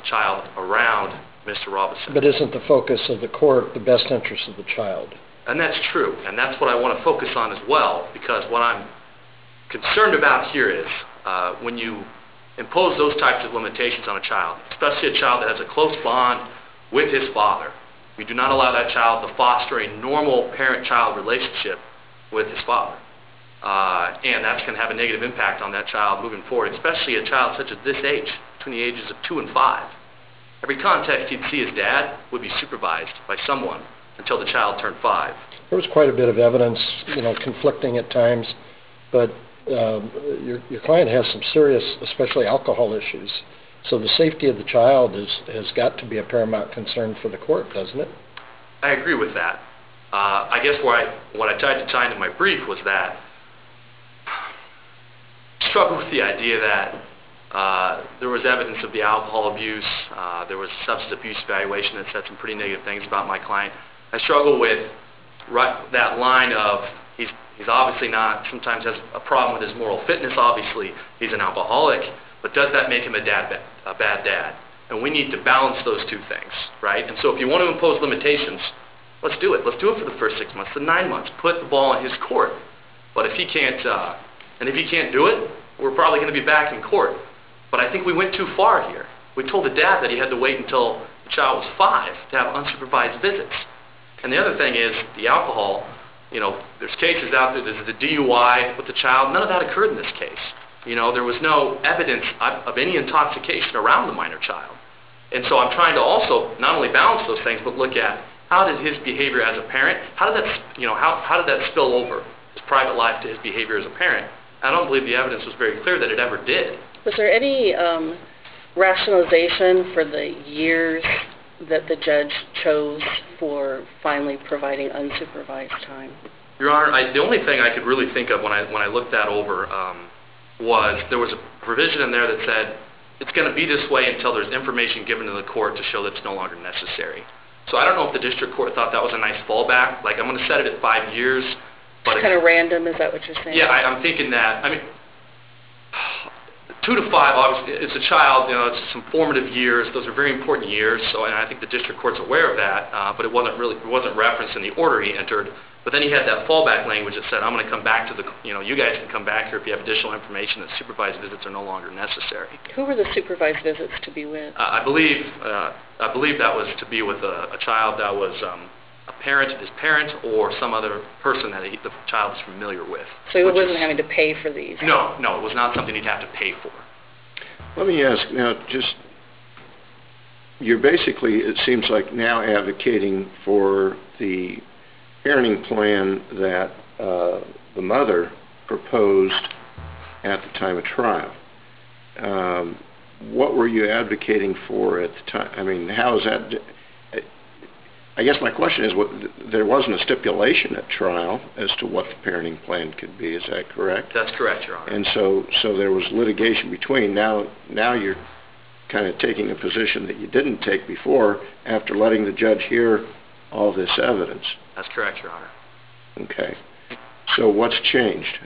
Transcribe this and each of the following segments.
child around Mr. Robison. But isn't the focus of the court the best interest of the child? And that's true, and that's what I want to focus on as well, because what I'm concerned about here is when you impose those types of limitations on a child, especially a child that has a close bond with his father, we do not allow that child to foster a normal parent-child relationship with his father. And that's going to have a negative impact on that child moving forward, especially a child such as this age, between the ages of 2 and 5. Every context he'd see his dad would be supervised by someone until the child turned 5. There was quite a bit of evidence, conflicting at times, but your client has some serious, especially alcohol issues. So the safety of the child has got to be a paramount concern for the court, doesn't it? I agree with that. I guess what I tried to tie into my brief was that I struggle with the idea that there was evidence of the alcohol abuse. There was a substance abuse evaluation that said some pretty negative things about my client. I struggle with that line of he's obviously not, sometimes has a problem with his moral fitness, obviously he's an alcoholic, but does that make him a bad dad? And we need to balance those two things, right? And so if you want to impose limitations, let's do it. Let's do it for the first 6 months, the 9 months. Put the ball in his court. But if he can't, do it, we're probably going to be back in court. But I think we went too far here. We told the dad that he had to wait until the child was 5 to have unsupervised visits. And the other thing is the alcohol. There's cases out there. There's the DUI with the child. None of that occurred in this case. There was no evidence of any intoxication around the minor child. And so I'm trying to also not only balance those things, but look at how did his behavior as a parent, how did that spill over his private life to his behavior as a parent? I don't believe the evidence was very clear that it ever did. Was there any rationalization for the years that the judge chose for finally providing unsupervised time? Your Honor, the only thing I could really think of when I looked that over was there was a provision in there that said it's going to be this way until there's information given to the court to show that it's no longer necessary. So I don't know if the district court thought that was a nice fallback. Like, I'm going to set it at 5 years. It's kind of random, is that what you're saying? Yeah, I'm thinking that. 2 to 5, obviously, it's a child, it's some formative years. Those are very important years, and I think the district court's aware of that, but it wasn't referenced in the order he entered. But then he had that fallback language that said, I'm going to come back to you guys can come back here if you have additional information that supervised visits are no longer necessary. Who were the supervised visits to be with? I believe that was to be with a child that was his parent, or some other person that the child was familiar with. So he wasn't having to pay for these? No, it was not something he'd have to pay for. Let me ask now, you're basically, it seems like, now advocating for the parenting plan that the mother proposed at the time of trial. What were you advocating for at the time? How is that? I guess my question is, there wasn't a stipulation at trial as to what the parenting plan could be. Is that correct? That's correct, Your Honor. And so there was litigation between. Now you're kind of taking a position that you didn't take before after letting the judge hear all this evidence. That's correct, Your Honor. Okay. So what's changed?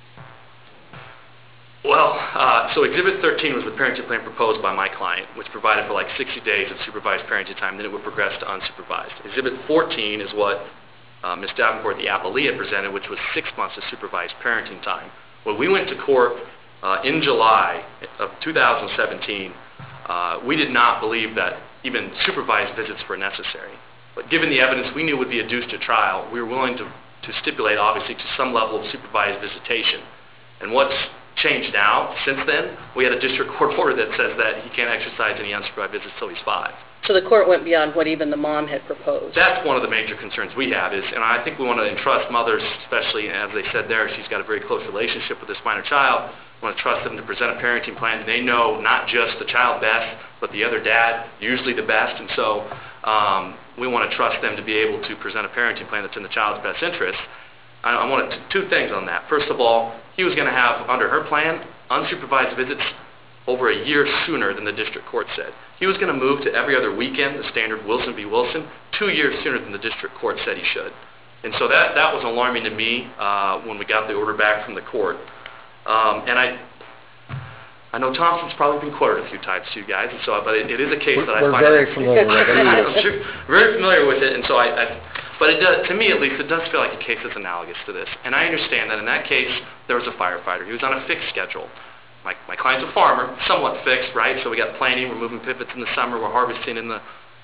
Well, so Exhibit 13 was the parenting plan proposed by my client, which provided for 60 days of supervised parenting time. Then it would progress to unsupervised. Exhibit 14 is what Ms. Davenport, the appellee, had presented, which was 6 months of supervised parenting time. When we went to court in July of 2017, we did not believe that even supervised visits were necessary. But given the evidence we knew would be adduced at trial, we were willing to stipulate, obviously, to some level of supervised visitation. And what's changed now, since then, we had a district court order that says that he can't exercise any unsupervised visits until he's 5. So the court went beyond what even the mom had proposed. That's one of the major concerns we have and I think we want to entrust mothers, especially, as they said there, she's got a very close relationship with this minor child. We want to trust them to present a parenting plan. They know not just the child best, but the other dad, usually the best. And so we want to trust them to be able to present a parenting plan that's in the child's best interest. I wanted two things on that. First of all, he was going to have, under her plan, unsupervised visits over a year sooner than the district court said. He was going to move to every other weekend, the standard Wilson v. Wilson, 2 years sooner than the district court said he should. And so that was alarming to me when we got the order back from the court. And I know Thompson's probably been quoted a few times to you guys, and so, but it is a case that I We're find... very familiar with it. I'm sure, very familiar with it, and so but it does, to me at least, it does feel like a case that's analogous to this. And I understand that in that case, there was a firefighter. He was on a fixed schedule. My client's a farmer, somewhat fixed, right? So we got planting, we're moving pivots in the summer, we're harvesting in the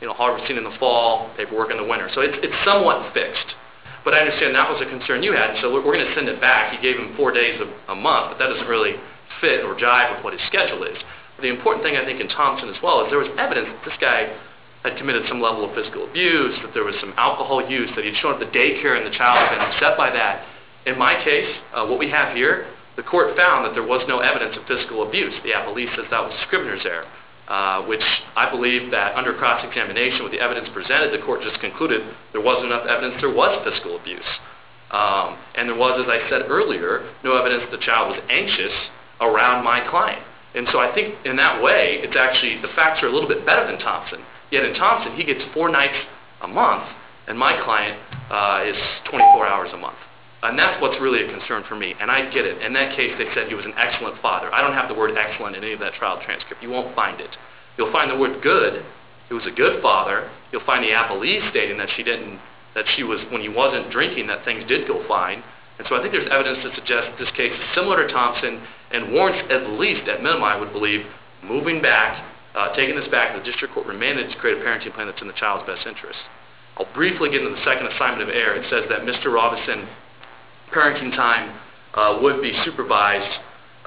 fall, paperwork in the winter. So it's somewhat fixed. But I understand that was a concern you had, so we're going to send it back. You gave him 4 days a month, but that doesn't really fit or jive with what his schedule is. But the important thing, I think, in Thompson as well is there was evidence that this guy had committed some level of physical abuse, that there was some alcohol use, that he'd shown up at the daycare and the child had been upset by that. In my case, what we have here, the court found that there was no evidence of physical abuse. The appellee says that was a scrivener's error, which I believe that under cross-examination with the evidence presented, the court just concluded there wasn't enough evidence there was physical abuse. And there was, as I said earlier, no evidence the child was anxious around my client. And so I think in that way, it's actually, the facts are a little bit better than Thompson. Yet in Thompson, he gets 4 nights a month, and my client is 24 hours a month. And that's what's really a concern for me. And I get it. In that case, they said he was an excellent father. I don't have the word excellent in any of that trial transcript. You won't find it. You'll find the word good. He was a good father. You'll find the appellee stating that she was, when he wasn't drinking, that things did go fine. And so I think there's evidence to suggest this case is similar to Thompson and warrants at least, at minimum, I would believe, moving back, taking this back to the district court remanded to create a parenting plan that's in the child's best interest. I'll briefly get into the second assignment of error. It says that Mr. Robinson parenting time would be supervised,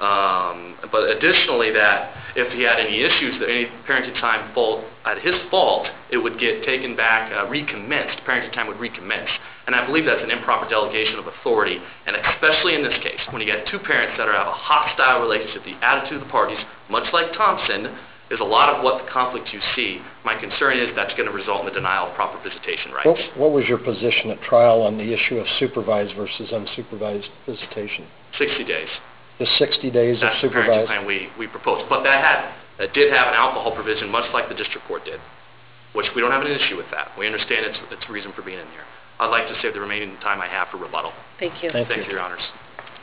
but additionally that if he had any issues, that any parenting time fault at his fault, it would get taken back, recommenced. Parenting time would recommence. And I believe that's an improper delegation of authority, and especially in this case, when you get 2 parents that have a hostile relationship, the attitude of the parties, much like Thompson, is a lot of what the conflict you see. My concern is that's going to result in the denial of proper visitation rights. What was your position at trial on the issue of supervised versus unsupervised visitation? 60 days. The 60 days of supervised? That's the parenting plan we proposed. But that did have an alcohol provision, much like the district court did, which we don't have an issue with that. We understand its reason for being in here. I'd like to save the remaining time I have for rebuttal. Thank you. Thank you, Your Honors.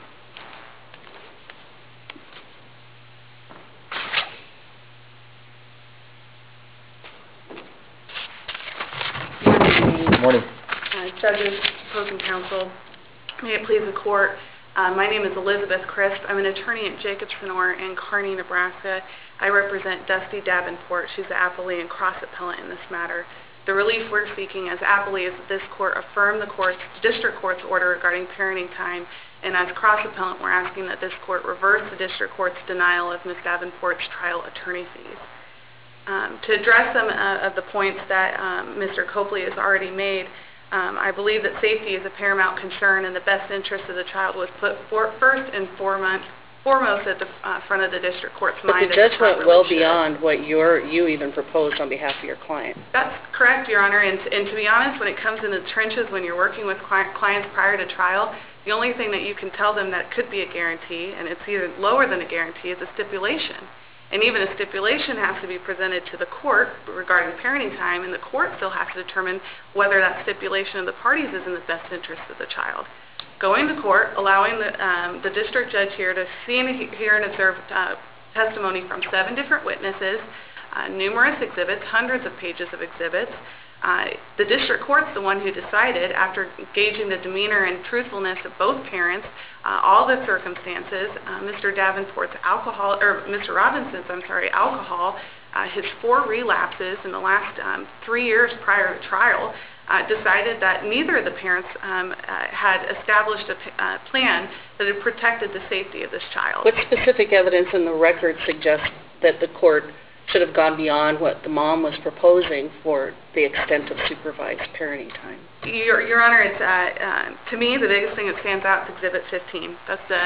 Good morning. Judges, opposing counsel, may it please the court. My name is Elizabeth Crisp. I'm an attorney at Jacobs Fenor in Kearney, Nebraska. I represent Dusty Davenport. She's the appellee and cross-appellant in this matter. The relief we're seeking as appellee is that this court affirm the district court's order regarding parenting time, and as cross-appellant, we're asking that this court reverse the district court's denial of Ms. Davenport's trial attorney fees. To address some of the points that Mr. Copley has already made, I believe that safety is a paramount concern and the best interest of the child was put first and foremost at the front of the district court's mind. But the judge went well beyond what you even proposed on behalf of your client. That's correct, Your Honor, and to be honest, when it comes in the trenches, when you're working with clients prior to trial, the only thing that you can tell them that could be a guarantee, and it's either lower than a guarantee, is a stipulation. And even a stipulation has to be presented to the court regarding parenting time, and the court still has to determine whether that stipulation of the parties is in the best interest of the child. Going to court, allowing the district judge here to see and hear and observe testimony from 7 different witnesses, numerous exhibits, hundreds of pages of exhibits. The district court's the one who decided, after gauging the demeanor and truthfulness of both parents, all the circumstances, Mr. Robinson's alcohol, his 4 relapses in the last 3 years prior to trial, decided that neither of the parents had established a plan that had protected the safety of this child. What specific evidence in the record suggests that the court should have gone beyond what the mom was proposing for the extent of supervised parenting time? Your Honor, it's to me the biggest thing that stands out is Exhibit 15. That's the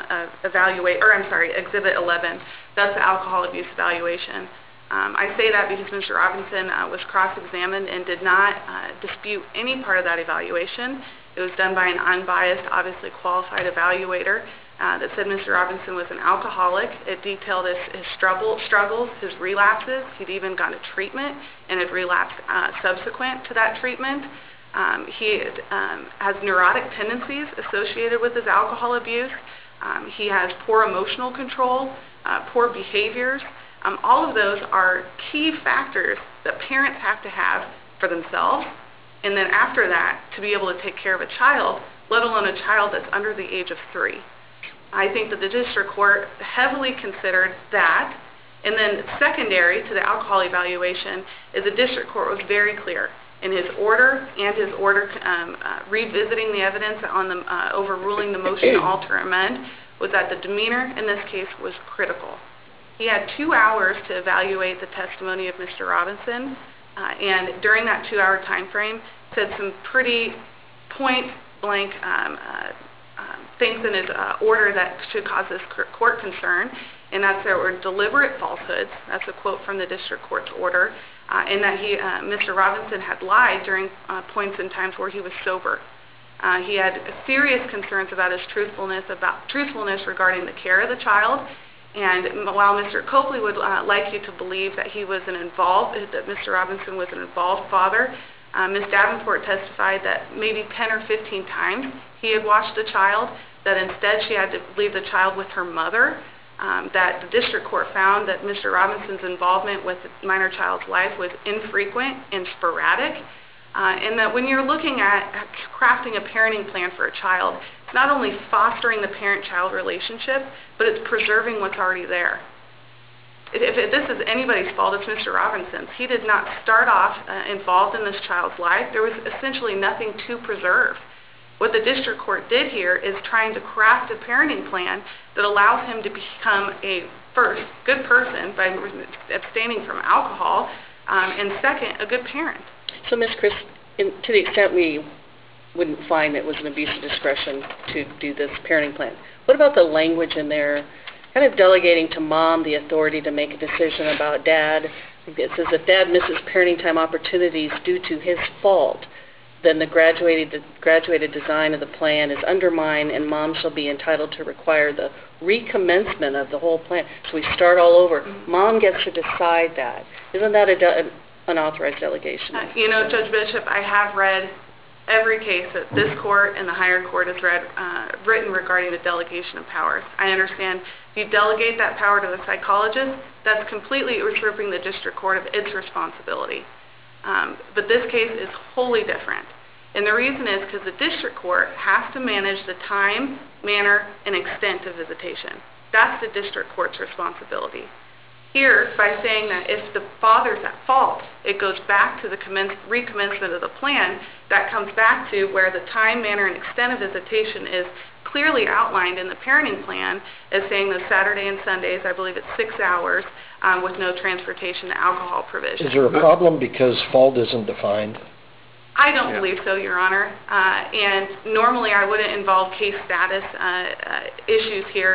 Exhibit 11. That's the alcohol abuse evaluation. I say that because Mr. Robinson was cross-examined and did not dispute any part of that evaluation. It was done by an unbiased, obviously qualified evaluator that said Mr. Robinson was an alcoholic. It detailed his struggles, his relapses. He'd even gone to treatment and had relapsed subsequent to that treatment. He has neurotic tendencies associated with his alcohol abuse. He has poor emotional control, poor behaviors. All of those are key factors that parents have to have for themselves, and then after that, to be able to take care of a child, let alone a child that's under the age of 3. I think that the district court heavily considered that. And then secondary to the alcohol evaluation is the district court was very clear in his order and his order revisiting the evidence on the overruling the motion to alter or amend, was that the demeanor in this case was critical. He had 2 hours to evaluate the testimony of Mr. Robinson, and during that 2-hour time frame said some pretty point blank things in his order that should cause this court concern, and that's there were deliberate falsehoods. That's a quote from the district court's order, and that Mr. Robinson had lied during points in times where he was sober. He had serious concerns about his truthfulness regarding the care of the child. And while Mr. Copley would like you to believe that that Mr. Robinson was an involved father, Ms. Davenport testified that maybe 10 or 15 times he had watched the child, that instead she had to leave the child with her mother, that the district court found that Mr. Robinson's involvement with the minor child's life was infrequent and sporadic, and that when you're looking at crafting a parenting plan for a child, it's not only fostering the parent-child relationship, but it's preserving what's already there. If this is anybody's fault, it's Mr. Robinson's. He did not start off involved in this child's life. There was essentially nothing to preserve. What the district court did here is trying to craft a parenting plan that allows him to become a, first, good person by abstaining from alcohol, and second, a good parent. So, Ms. Chris, to the extent we wouldn't find it was an abuse of discretion to do this parenting plan, what about the language in there kind of delegating to mom the authority to make a decision about dad? It says if dad misses parenting time opportunities due to his fault, then the graduated design of the plan is undermined and mom shall be entitled to require the recommencement of the whole plan. So we start all over. Mom gets to decide that. Isn't that an unauthorized delegation? Judge Bishop, I have read every case that this court and the higher court has written regarding the delegation of powers. I understand if you delegate that power to the psychologist, that's completely usurping the district court of its responsibility. But this case is wholly different. And the reason is because the district court has to manage the time, manner, and extent of visitation. That's the district court's responsibility. Here, by saying that if the father's at fault, it goes back to the recommencement of the plan, that comes back to where the time, manner, and extent of visitation is clearly outlined in the parenting plan as saying that Saturday and Sundays, I believe it's 6 hours, with no transportation to alcohol provision. Is there a problem because fault isn't defined? I don't believe so, Your Honor. And normally I wouldn't involve case status issues here,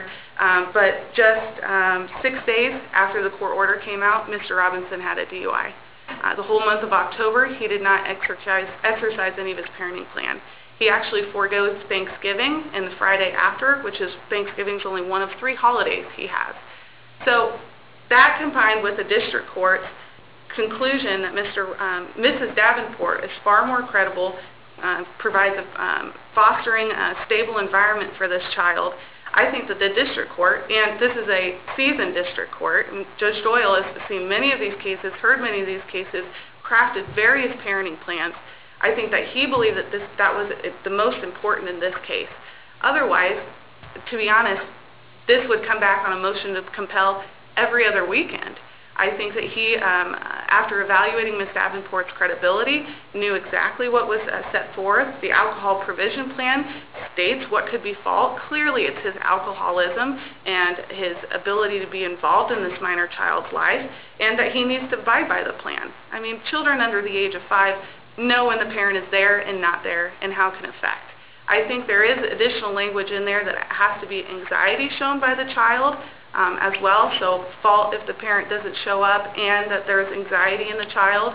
but just 6 days after the court order came out, Mr. Robinson had a DUI. The whole month of October, he did not exercise any of his parenting plan. He actually forgoes Thanksgiving and the Friday after, which is Thanksgiving's only one of 3 holidays he has. So that combined with the district court's conclusion that Mrs. Davenport is far more credible, provides fostering a stable environment for this child, I think that the district court, and this is a seasoned district court, and Judge Doyle has seen many of these cases, heard many of these cases, crafted various parenting plans. I think that he believed that that was the most important in this case. Otherwise, to be honest, this would come back on a motion to compel every other weekend. I think that he, after evaluating Ms. Davenport's credibility, knew exactly what was set forth. The alcohol provision plan states what could be fault. Clearly, it's his alcoholism and his ability to be involved in this minor child's life, and that he needs to abide by the plan. I mean, children under the age of 5 know when the parent is there and not there and how it can affect. I think there is additional language in there that has to be anxiety shown by the child, as well, so fault if the parent doesn't show up and that there's anxiety in the child.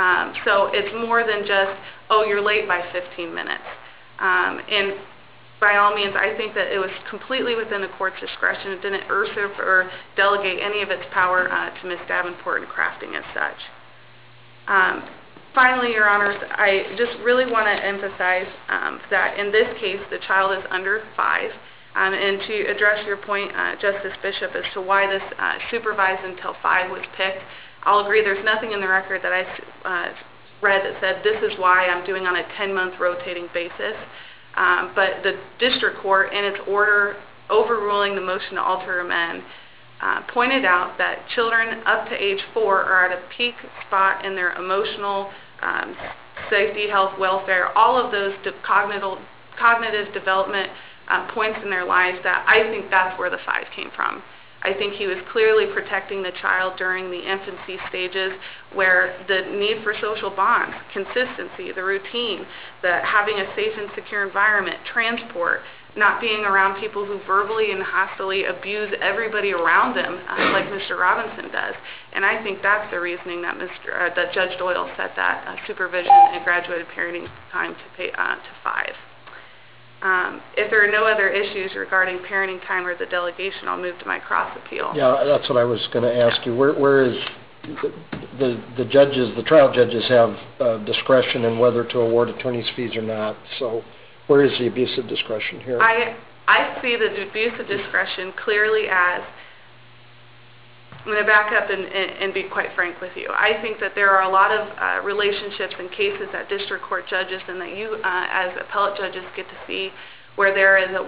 So it's more than just, oh, you're late by 15 minutes. And by all means, I think that it was completely within the court's discretion. It didn't usurp or delegate any of its power to Ms. Davenport in crafting as such. Finally, Your Honors, I just really want to emphasize that in this case, the child is under 5. And to address your point, Justice Bishop, as to why this supervised until 5 was picked, I'll agree there's nothing in the record that I read that said this is why I'm doing on a 10-month rotating basis. But the district court, in its order overruling the motion to alter or amend, pointed out that children up to age 4 are at a peak spot in their emotional safety, health, welfare, all of those cognitive development points in their lives, that I think that's where the 5 came from. I think he was clearly protecting the child during the infancy stages, where the need for social bonds, consistency, the routine, the having a safe and secure environment, transport, not being around people who verbally and hostilely abuse everybody around them, like Mr. Robinson does. And I think that's the reasoning that that Judge Doyle set that supervision and graduated parenting time to 5. If there are no other issues regarding parenting time or the delegation, I'll move to my cross appeal. Yeah, that's what I was going to ask you. Where is the judges, the trial judges have discretion in whether to award attorney's fees or not. So where is the abuse of discretion here? I see the abuse of discretion clearly as, I'm going to back up and be quite frank with you. I think that there are a lot of relationships and cases that district court judges and that you as appellate judges get to see where there is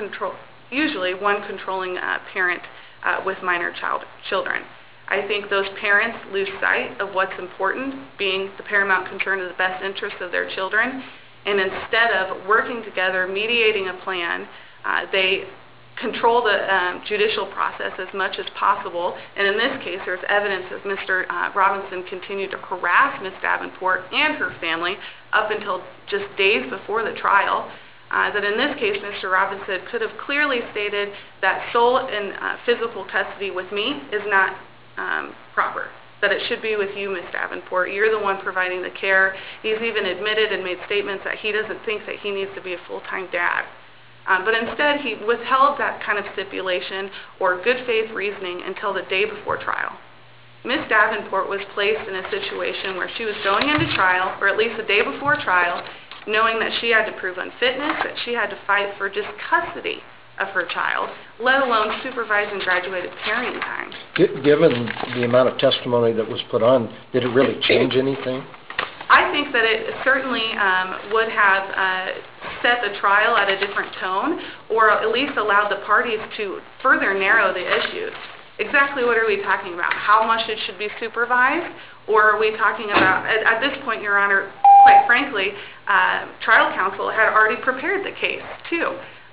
usually one controlling parent with minor children. I think those parents lose sight of what's important, being the paramount concern of the best interest of their children, and instead of working together, mediating a plan, they control the judicial process as much as possible. And in this case, there's evidence that Mr. Robinson continued to harass Ms. Davenport and her family up until just days before the trial. That in this case, Mr. Robinson could have clearly stated that sole and physical custody with me is not proper, that it should be with you, Ms. Davenport. You're the one providing the care. He's even admitted and made statements that he doesn't think that he needs to be a full-time dad. But instead, he withheld that kind of stipulation or good faith reasoning until the day before trial. Ms. Davenport was placed in a situation where she was going into trial, or at least the day before trial, knowing that she had to prove unfitness, that she had to fight for just custody of her child, let alone supervised and graduated parenting time. Given the amount of testimony that was put on, did it really change anything? I think that it certainly would have set the trial at a different tone, or at least allowed the parties to further narrow the issues. Exactly what are we talking about? How much it should be supervised? Or are we talking about, at this point, Your Honor, quite frankly, trial counsel had already prepared the case too.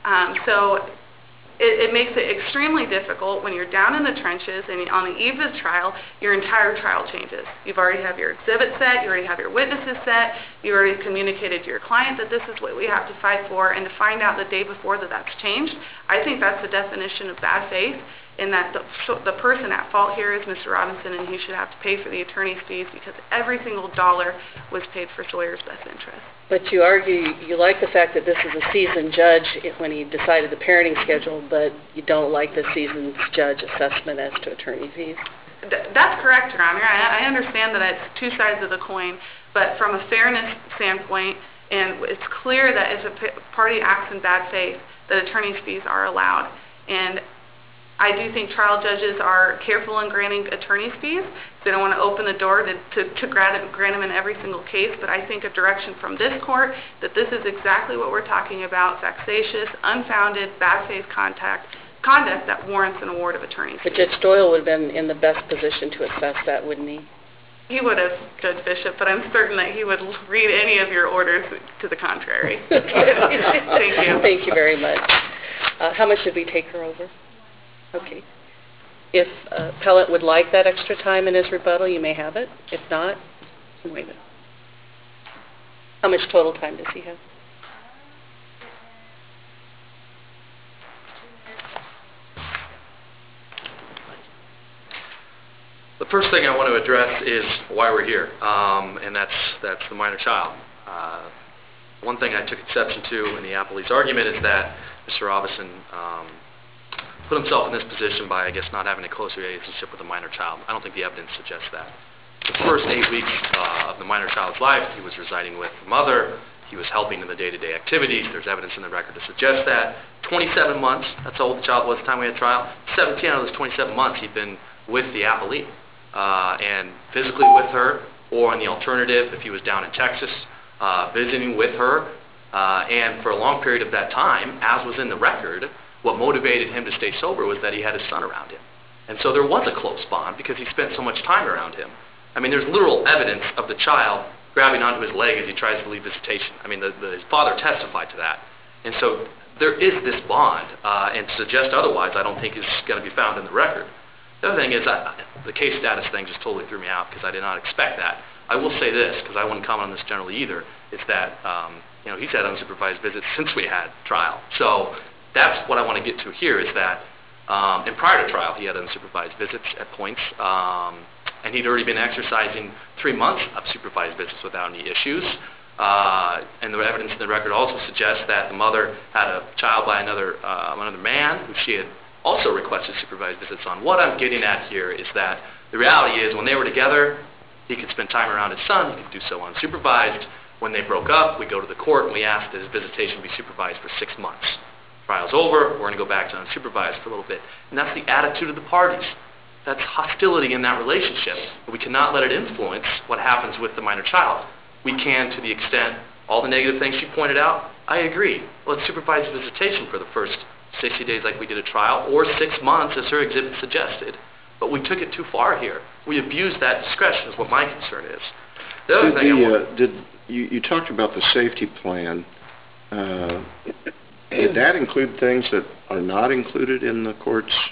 So it makes it extremely difficult when you're down in the trenches and on the eve of the trial, your entire trial changes. You've already have your exhibit set, you already have your witnesses set, you already communicated to your client that this is what we have to fight for, and to find out the day before that that's changed, I think that's the definition of bad faith, in that the person at fault here is Mr. Robinson, and he should have to pay for the attorney's fees because every single dollar was paid for Sawyer's best interest. But you argue you like the fact that this is a seasoned judge when he decided the parenting schedule, but you don't like the seasoned judge assessment as to attorney fees? That's correct, Your Honor. I understand that it's two sides of the coin, but from a fairness standpoint, and it's clear that if a party acts in bad faith, that attorney's fees are allowed. And I do think trial judges are careful in granting attorney's fees. They don't want to open the door to grant them in every single case, but I think a direction from this court that this is exactly what we're talking about, vexatious, unfounded, bad faith conduct that warrants an award of attorney's fees. But Judge Doyle would have been in the best position to assess that, wouldn't he? He would have, Judge Bishop, but I'm certain that he would read any of your orders to the contrary. Thank you. Thank you very much. How much did we take her over? Okay. If appellant would like that extra time in his rebuttal, you may have it. If not, waive it. How much total time does he have? The first thing I want to address is why we're here, and that's the minor child. One thing I took exception to in the appellee's argument is that Mr. Robinson put himself in this position by, I guess, not having a close relationship with a minor child. I don't think the evidence suggests that. The first 8 weeks of the minor child's life, he was residing with the mother. He was helping in the day-to-day activities. There's evidence in the record to suggest that. 27 months, that's how old the child was at the time we had trial. 17 out of those 27 months he'd been with the appellee, and physically with her, or in the alternative, if he was down in Texas, visiting with her. And for a long period of that time, as was in the record, what motivated him to stay sober was that he had his son around him. And so there was a close bond because he spent so much time around him. I mean, there's literal evidence of the child grabbing onto his leg as he tries to leave visitation. I mean, his father testified to that. And so there is this bond, and to suggest otherwise I don't think is going to be found in the record. The other thing is, the case status thing just totally threw me out because I did not expect that. I will say this, because I wouldn't comment on this generally either, is that he's had unsupervised visits since we had trial. So that's what I want to get to here is that, and prior to trial, he had unsupervised visits at points, and he'd already been exercising 3 months of supervised visits without any issues. And the evidence in the record also suggests that the mother had a child by another man who she had also requested supervised visits on. What I'm getting at here is that the reality is when they were together, he could spend time around his son, he could do so unsupervised. When they broke up, we go to the court and we ask that his visitation be supervised for 6 months. Trial's over, we're going to go back to unsupervised for a little bit. And that's the attitude of the parties. That's hostility in that relationship. We cannot let it influence what happens with the minor child. We can, to the extent, all the negative things she pointed out, I agree. Let's supervise visitation for the first 60 days like we did at trial, or 6 months as her exhibit suggested. But we took it too far here. We abused that discretion is what my concern is. The other thing you talked about the safety plan. Did that include things that are not included in the court's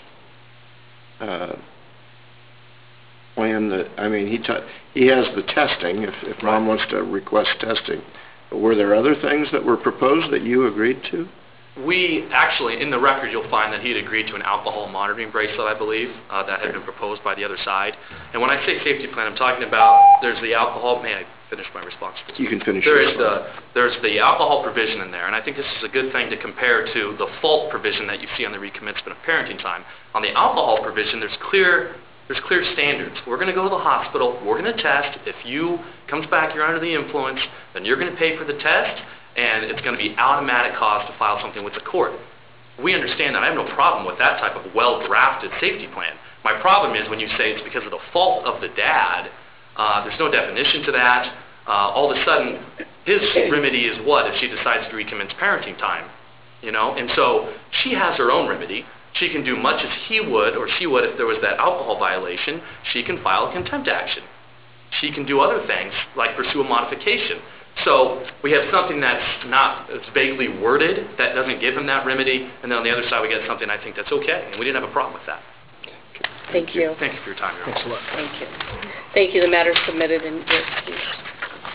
plan? He has the testing if mom wants to request testing. But were there other things that were proposed that you agreed to? We actually, in the record, you'll find that he had agreed to an alcohol monitoring bracelet, I believe, that had been proposed by the other side. And when I say safety plan, I'm talking about there's the alcohol. May I finish my response? You can finish your response. There's the alcohol provision in there, and I think this is a good thing to compare to the fault provision that you see on the recommencement of parenting time. On the alcohol provision, there's clear standards. We're going to go to the hospital. We're going to test. If you comes back, you're under the influence, then you're going to pay for the test, and it's going to be automatic cause to file something with the court. We understand that. I have no problem with that type of well-drafted safety plan. My problem is when you say it's because of the fault of the dad. There's no definition to that. All of a sudden, his remedy is what if she decides to recommence parenting time? And so she has her own remedy. She can do much as he would or she would if there was that alcohol violation. She can file a contempt action. She can do other things like pursue a modification. So we have something that's vaguely worded that doesn't give him that remedy, and then on the other side we get something I think that's okay, and we didn't have a problem with that. Thank you. Thank you for your time, Your Honor. Thanks a lot. Thank you. Thank you. The matter is submitted and you're excused.